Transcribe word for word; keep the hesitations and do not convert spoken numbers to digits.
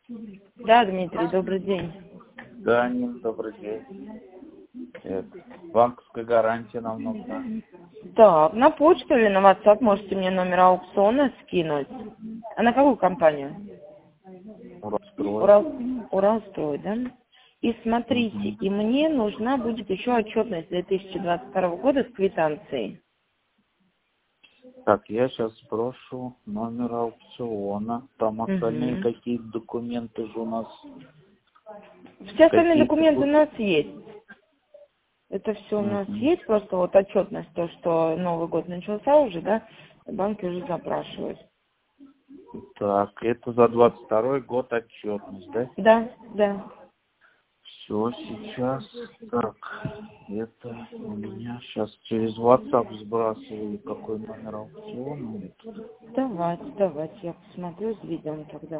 Да, Дмитрий, добрый день. Да, Нин, добрый день. Это, банковская гарантия нам нужна. Так, на почту или на WhatsApp можете мне номер аукциона скинуть. А на какую компанию? Уралстрой. Урал, Уралстрой, да? И смотрите, Мгм. и мне нужна будет еще отчетность две тысячи двадцать второго года с квитанцией. Так, я сейчас сброшу номер аукциона. Там остальные Угу. какие документы же у нас Все остальные какие-то документы у будут. нас есть. Это все у нас Мгм. есть, просто вот отчетность, то, что Новый год начался уже, да, банки уже запрашивают. Так, это за двадцать второй год отчетность, да? Да, да. Все, сейчас. Так, это у меня сейчас через WhatsApp сбрасываю, какой номер аукциона. Давайте, давайте, я посмотрю, заведем тогда.